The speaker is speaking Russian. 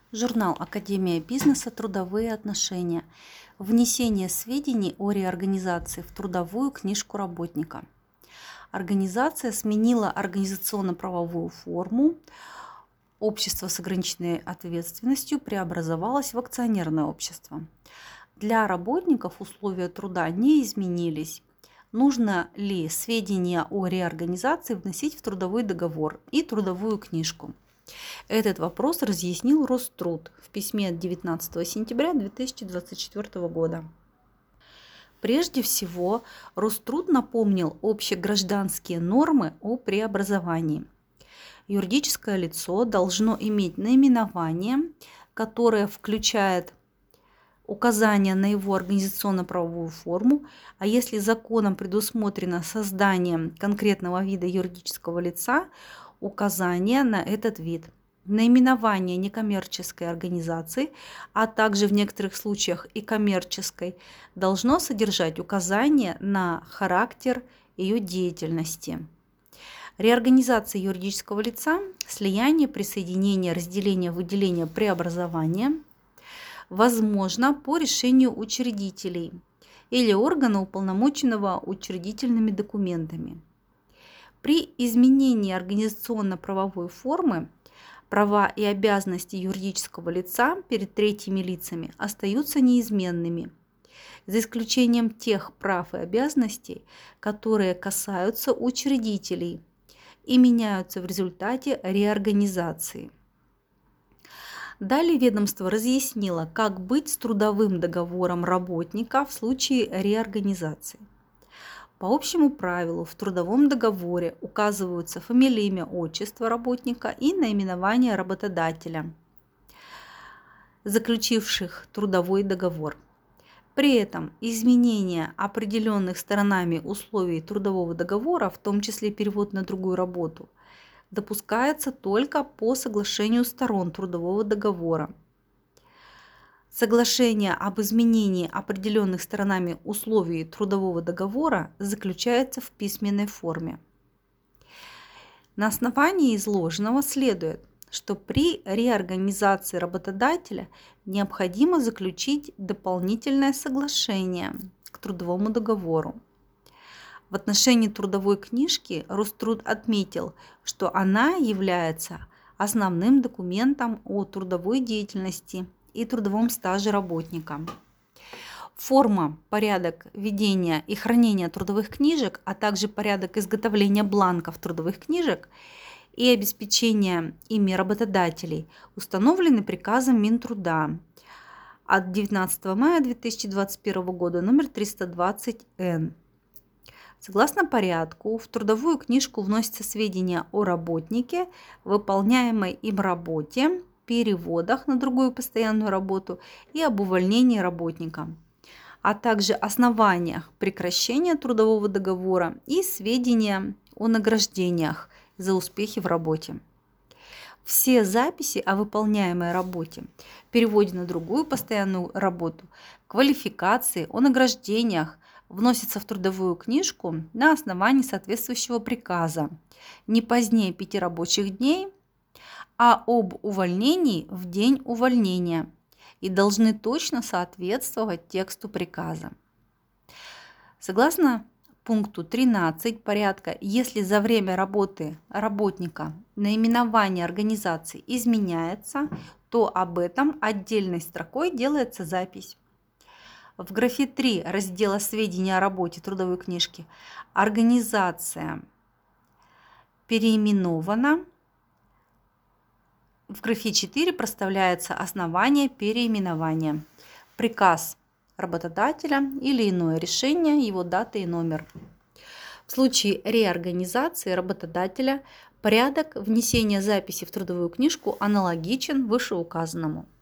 Журнал «Академия бизнеса. Трудовые отношения». Внесение сведений о реорганизации в трудовую книжку работника. Организация сменила организационно-правовую форму. Общество с ограниченной ответственностью преобразовалось в акционерное общество. Для работников условия труда не изменились. Нужно ли сведения о реорганизации вносить в трудовой договор и трудовую книжку? Этот вопрос разъяснил Роструд в письме от 19 сентября 2024 года. Прежде всего, Роструд напомнил общегражданские нормы о преобразовании. Юридическое лицо должно иметь наименование, которое включает указание на его организационно-правовую форму, а если законом предусмотрено создание конкретного вида юридического лица, указание на этот вид. Наименование некоммерческой организации, а также в некоторых случаях и коммерческой, должно содержать указание на характер ее деятельности. Реорганизация юридического лица, слияние, присоединение, разделение, выделение, преобразование возможно по решению учредителей или органа, уполномоченного учредительными документами. При изменении организационно-правовой формы права и обязанности юридического лица перед третьими лицами остаются неизменными, за исключением тех прав и обязанностей, которые касаются учредителей и меняются в результате реорганизации. Далее ведомство разъяснило, как быть с трудовым договором работника в случае реорганизации. По общему правилу в трудовом договоре указываются фамилия, имя, отчество работника и наименование работодателя, заключивших трудовой договор. При этом изменение определенных сторонами условий трудового договора, в том числе перевод на другую работу, допускается только по соглашению сторон трудового договора. Соглашение об изменении определенных сторонами условий трудового договора заключается в письменной форме. На основании изложенного следует, что при реорганизации работодателя необходимо заключить дополнительное соглашение к трудовому договору. В отношении трудовой книжки Роструд отметил, что она является основным документом о трудовой деятельности и трудовом стаже работника. Форма, порядок ведения и хранения трудовых книжек, а также порядок изготовления бланков трудовых книжек и обеспечения ими работодателей установлены приказом Минтруда от 19 мая 2021 года номер 320-Н. Согласно порядку, в трудовую книжку вносятся сведения о работнике, выполняемой им работе, переводах на другую постоянную работу и об увольнении работника, а также основаниях прекращения трудового договора и сведения о награждениях за успехи в работе. Все записи о выполняемой работе, переводе на другую постоянную работу, квалификации, о награждениях вносятся в трудовую книжку на основании соответствующего приказа не позднее 5 рабочих дней, а об увольнении в день увольнения и должны точно соответствовать тексту приказа. Согласно пункту 13 порядка, если за время работы работника наименование организации изменяется, то об этом отдельной строкой делается запись. В графе 3 раздела «Сведения о работе» трудовой книжки организация переименована. В графе 4 проставляется основание переименования, приказ работодателя или иное решение, его дата и номер. В случае реорганизации работодателя порядок внесения записи в трудовую книжку аналогичен вышеуказанному.